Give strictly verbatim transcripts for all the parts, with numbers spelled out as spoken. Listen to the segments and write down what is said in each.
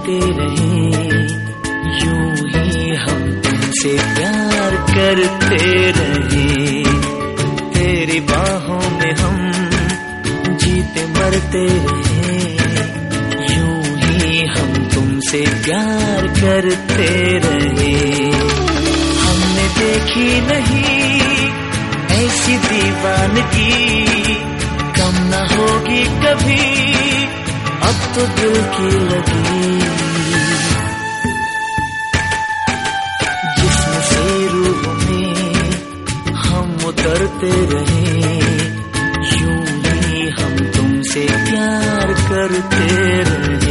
मरते रहे, यूं ही हम तुमसे प्यार करते रहे। तेरी बाहों में हम जीते मरते रहे, यूं ही हम तुमसे प्यार करते रहे। हमने देखी नहीं ऐसी दीवानगी, कम न होगी कभी अब तो दिल की लगी। जिस्म से रूह में हम उतरते रहे, यूं ही हम तुमसे प्यार करते रहे।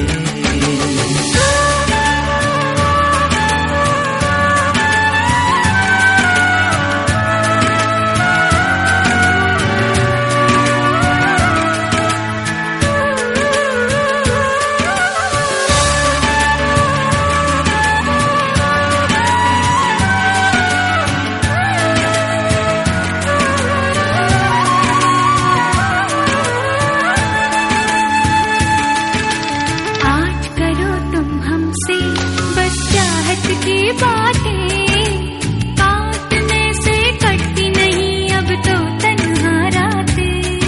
की बातें काटने से कटती नहीं अब तो तन्हा रातें।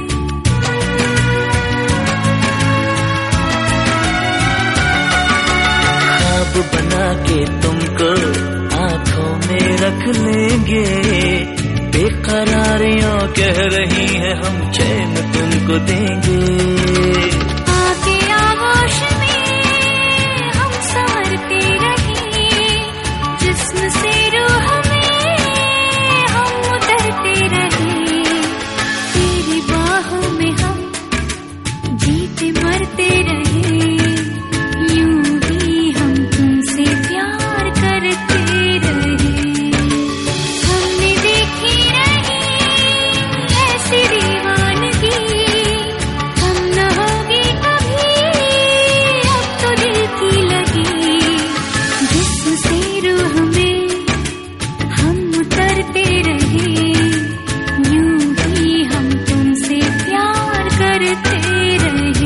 ख्वाब बना के तुमको आंखों में रख लेंगे, बेकरारियां कह रही है हम चैन तुमको देंगे। आके आगोश में हम संवरते रहे, जिस्म से रूह में हम उतरते रहे। तेरी बाहों में हम जीते मरते रहे, यूं ही हम तुमसे प्यार करते रहे। हमने देखी नहीं ऐसी दीवानगी, हम न होगी कभी अब तो दिल की लगी। जिस्म से रूह में हम उतरते रहे, यूं ही हम तुमसे प्यार करते रहे।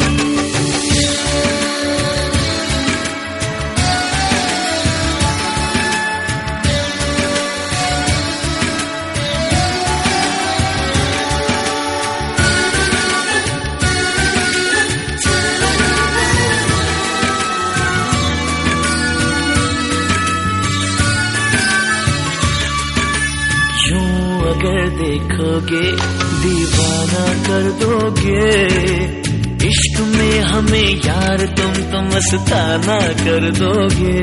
अगर देखोगे दीवाना कर दोगे, इश्क में हमें यार तुम तो मस्ताना कर दोगे।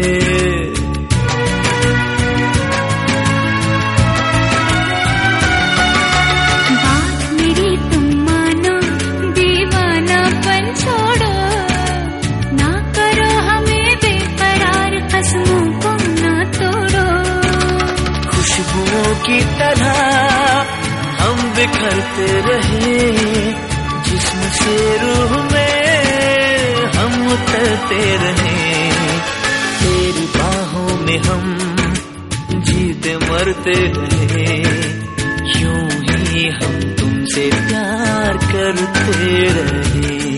बात मेरी तुम मानो, दीवानापन छोड़ो, ना करो हमें बेकरार, कसमों को ना तोड़ो। खुशबुओं की तरह हम बिखरते रहे, जिस्म से रूह में हम उतरते रहे। तेरी बाहों में हम जीते मरते रहे, यूं ही हम तुमसे प्यार करते रहे।